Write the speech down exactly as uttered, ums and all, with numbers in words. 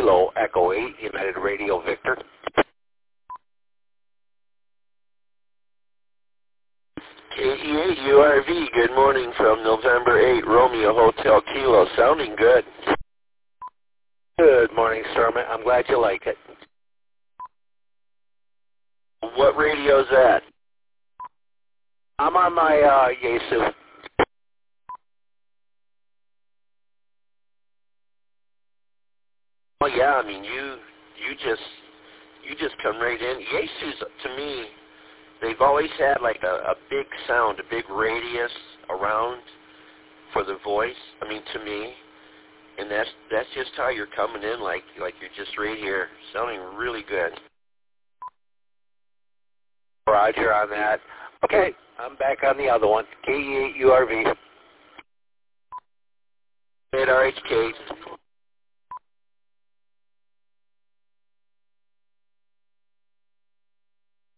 Kilo Echo eight, United Radio Victor. K E eight U R V, good morning from November eighth, Romeo Hotel Kilo, sounding good. Good morning, sir. I'm glad you like it. What radio is that? I'm on my uh, Yaesu. Oh yeah, I mean you you just you just come right in. Yaesu's to me, they've always had like a, a big sound, a big radius around for the voice. I mean to me, and that's that's just how you're coming in, like like you're just right here, sounding really good. Roger on that. Okay, I'm back on the other one. K E eight U R V. eight R H K.